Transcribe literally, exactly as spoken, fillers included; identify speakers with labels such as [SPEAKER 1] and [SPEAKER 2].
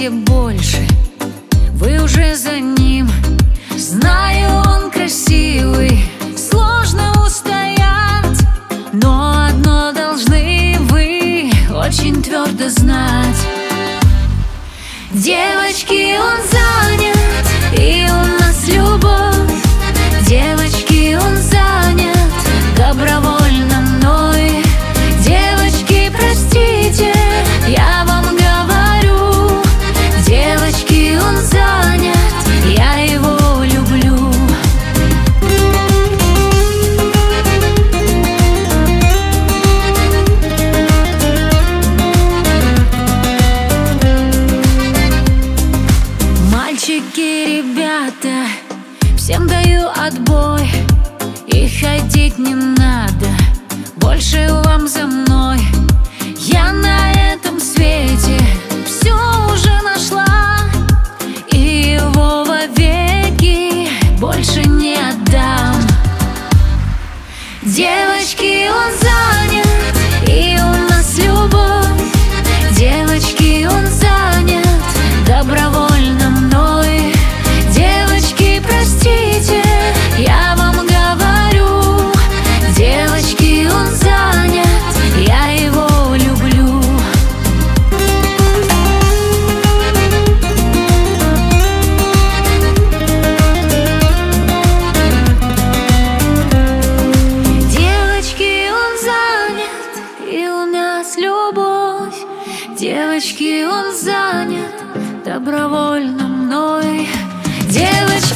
[SPEAKER 1] хотите больше, вы уже за ним. Знаю, он красивый, сложно устоять, но одно должны вы очень твердо знать. Девочки, он занят, и у нас любовь. Девочки, он занят добровольно мной. Девочки, простите, я вам говорю. Девочки, он занят, я его люблю. Мальчики, ребята, всем даю отбой. И ходить не надо больше вам за мной. Я на этом свете все уже нашла, и его вовеки больше не отдам. Девочки, он занят, и у нас любовь. Девочки, он занят добровольно мной. Девочки, простите, я вам говорю. Девочки, он занят, я его люблю. Девочки, он занят, и у нас любовь. Девочки, он занят добровольно мной. Девочки,